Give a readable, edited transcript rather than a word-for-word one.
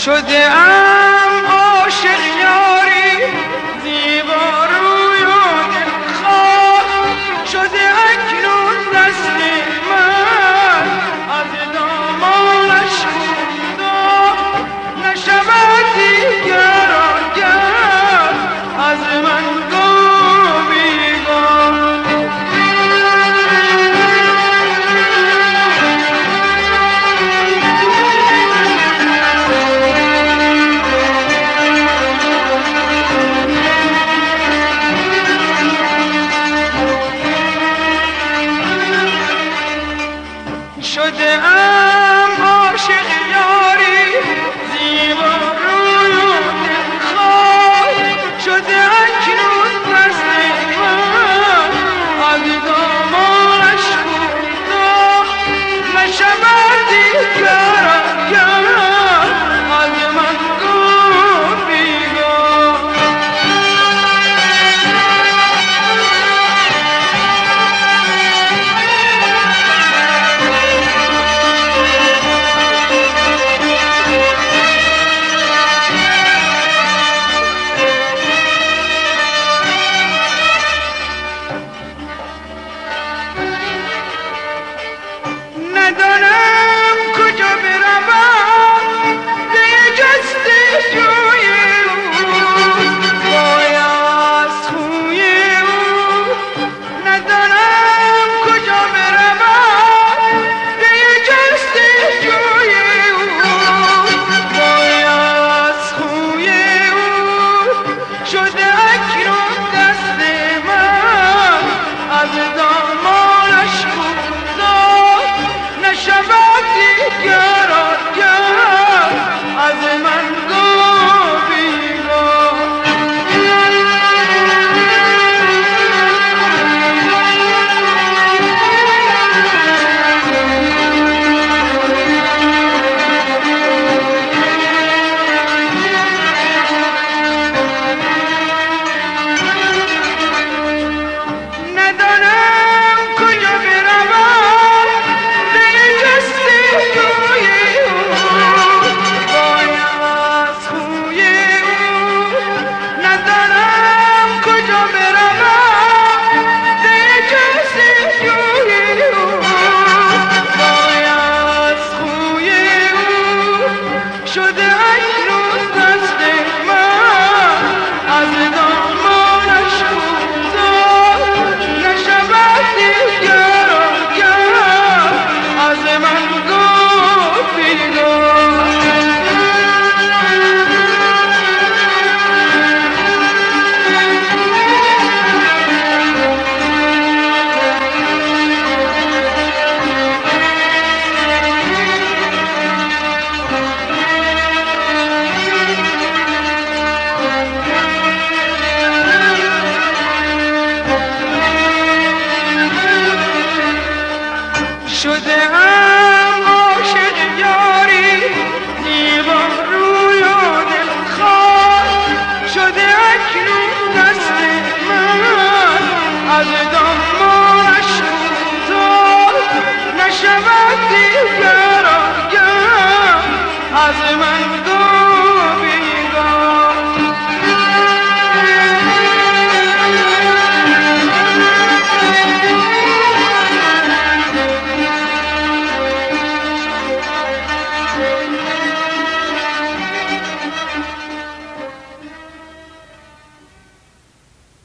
شده ام عاشق یاری زیبا روی و دلخواه شده اکنون دست من از دامانش کوتاه نشود دیگر آگه از من گو بیگاه شده ام عاشق یاری زیبا روی و دلخواه شده اکنون دست من از دامانش کوتاه نشود دیگر آگه از من گو بیگاه ندانم کجا بروم به جستجوی او باید خوی او ندانم کجا بروم به جستجوی او باید خوی او شده اکنون دست من از دامانش کوتاه نشود دیگر آگه از من گو بیگاه ندانم کجا بروم به جستجوی او باید خوی او ندانم کجا بروم به جستجوی او باید خوی او شده